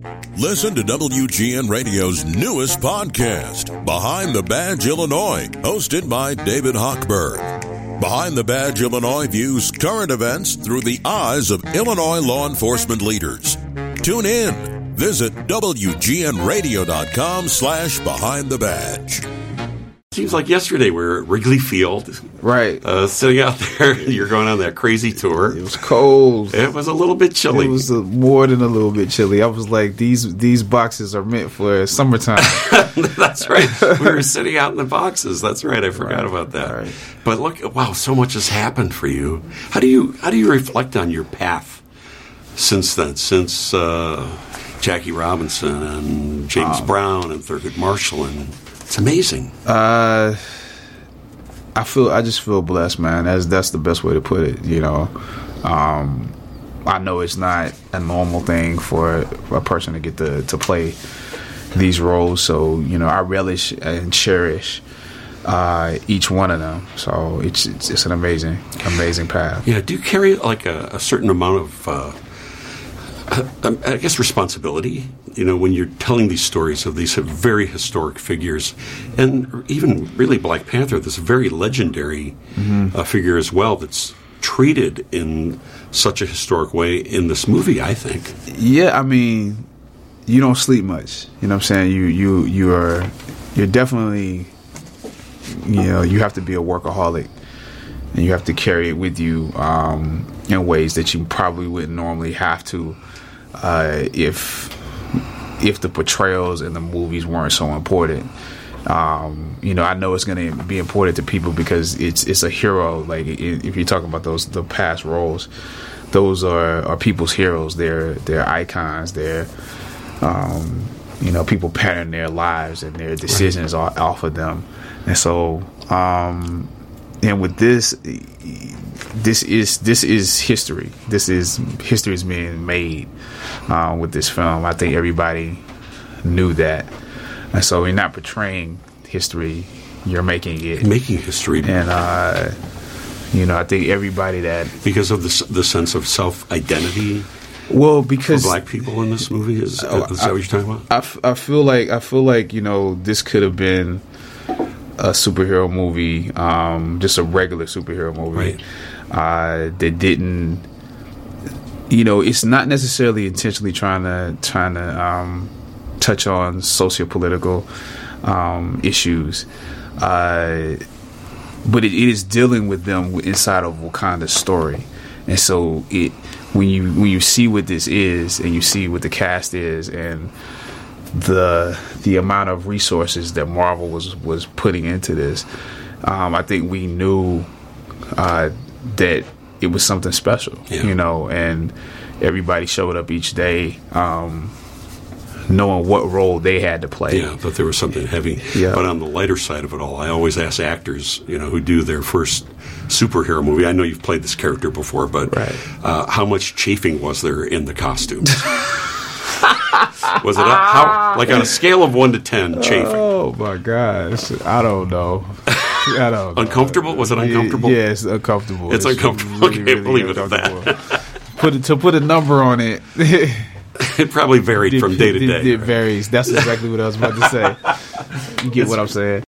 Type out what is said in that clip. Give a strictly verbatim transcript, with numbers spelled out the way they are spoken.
Listen to W G N Radio's newest podcast, Behind the Badge Illinois, hosted by David Hochberg. Behind the Badge Illinois views current events through the eyes of Illinois law enforcement leaders. Tune in. Visit W G N radio dot com slash behind the badge. Seems like yesterday we were at Wrigley Field. Right. Uh, sitting out there, you're going on that crazy tour. It was cold. It was a little bit chilly. It was a, more than a little bit chilly. I was like, these these boxes are meant for summertime. That's right. We were sitting out in the boxes. That's right. I forgot right. about that. Right. But look, wow, so much has happened for you. How do you how do you reflect on your path since then? Since uh, Jackie Robinson and James um, Brown and Thurgood Marshall, and it's amazing. Uh, I feel I just feel blessed, man. That's that's the best way to put it. You know, um, I know it's not a normal thing for a person to get to to play these roles. So you know, I relish and cherish uh, each one of them. So it's, it's it's an amazing amazing path. Yeah. Do you carry like a, a certain amount of uh, I guess responsibility, you know, when you're telling these stories of these very historic figures, and even really Black Panther, this very legendary mm-hmm. uh, figure as well, that's treated in such a historic way in this movie, I think. Yeah, I mean, you don't sleep much. You know what I'm saying? You you you are you're definitely, you know, you have to be a workaholic, and you have to carry it with you um, in ways that you probably wouldn't normally have to. Uh, if if the portrayals in the movies weren't so important, um, you know, I know it's going to be important to people because it's it's a hero. Like if you're talking about those the past roles, those are, are people's heroes. They're they're icons. They're um, you know, people pattern their lives and their decisions right. off of them. And so, um, and with this. This is this is history. This is history is being made uh, with this film. I think everybody knew that, and so you're not portraying history; you're making it. Making history, and uh, you know, I think everybody that because of the the sense of self identity. Well, because for Black people in this movie is, uh, is that I, what you're talking about? I, f- I feel like I feel like you know this could have been a superhero movie, um, just a regular superhero movie. Right. Uh, that didn't, you know, it's not necessarily intentionally trying to trying to um, touch on socio-political um, issues, uh, but it, it is dealing with them inside of Wakanda's story, and so it when you when you see what this is and you see what the cast is and the the amount of resources that Marvel was was putting into this, um, I think we knew. Uh, that it was something special, yeah. you know, and everybody showed up each day um, knowing what role they had to play. Yeah, but there was something heavy. Yeah. But on the lighter side of it all, I always ask actors, you know, who do their first superhero movie, I know you've played this character before, but right. uh, how much chafing was there in the costumes? Was it a, how like on a scale of one to ten chafing? Oh my gosh, I don't know. I don't know. Uncomfortable? Was it uncomfortable? Yeah, it's uncomfortable. It's, it's uncomfortable. Really, okay, really believe it at that. Put it to put a number on it. It probably varied it, from day to day. It, it varies. That's exactly what I was about to say. You get what I'm saying?